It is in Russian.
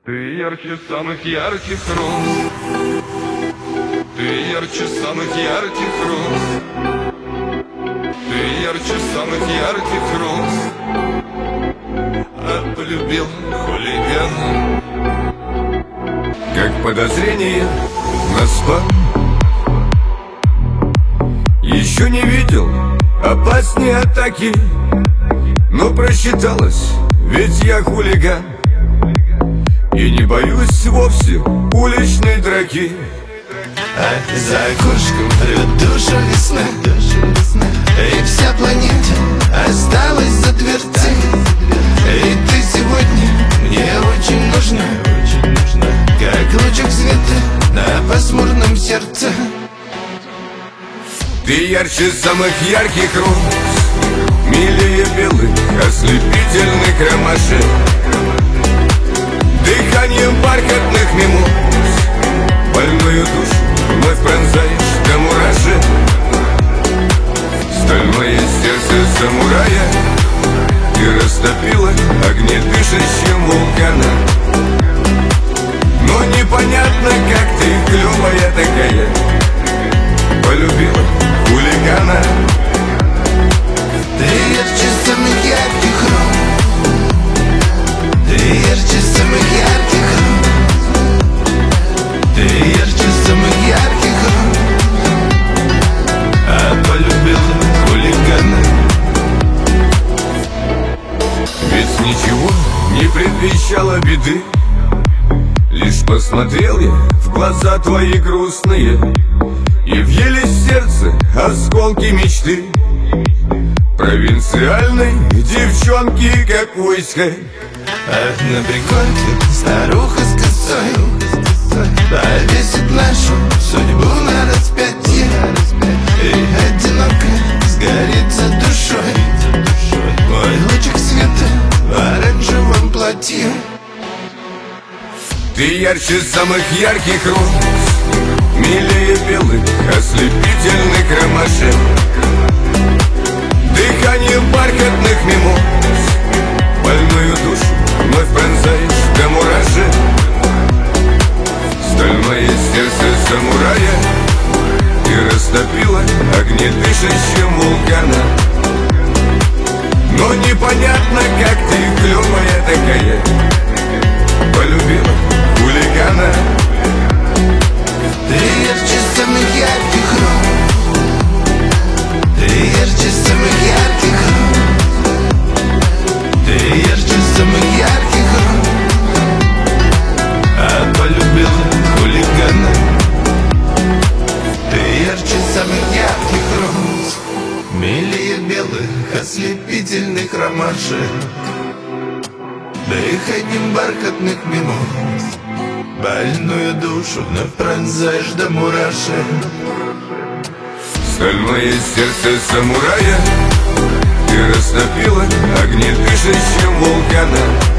Ты ярче самых ярких роз, ты ярче самых ярких роз, ты ярче самых ярких роз, а полюбил хулигана. Как подозрение на спам. Еще не видел опаснее атаки, но просчиталась, ведь я хулиган. И не боюсь вовсе уличной драки. А за окошком рвет душу весна, и вся планета осталась за дверцей. И ты сегодня мне очень нужна, как лучик света на пасмурном сердце. Ты ярче самых ярких роз, милее белых ослепительных ромашек, дыханием бархатных мимоз больную душу вновь пронзаешь до мурашек. Стальное сердце самурая ты растопила огнедышащим вулкана. Но непонятно, как ты, клевая такая, полюбила хулигана. Ты ярче самых ярких роз, ты ярче самых ярких роз, ты ярче самых ярких роз, а полюбила хулигана. Ведь ничего не предвещало беды, лишь посмотрел я в глаза твои грустные, и въелись в сердце осколки мечты провинциальной девчонки какойской. Ах, на приколке старуха с косой повесит нашу судьбу на распятие, и одиноко сгорит за душой мой лучик света в оранжевом платье. Ты ярче самых ярких роз, милее белых ослепительных ромашек, дыханием бархатных мимоз больную душу вновь пронзаешь до мурашек. Стальное сердце самурая ты растопила огнедышащим вулкана. Но непонятно, как ты, клевая такая, полюбила хулигана. Ты ярче самых ярких роз, ты ярче самых ярких роз, ты ярче самых ярких роз, а полюбила хулигана. Ты ярче самых ярких роз, милее белых ослепительных ромашек, дыханием бархатных мимоз больную душу вновь пронзаешь до мурашек. Стальное сердце самурая ты растопила огнедышащим вулкана.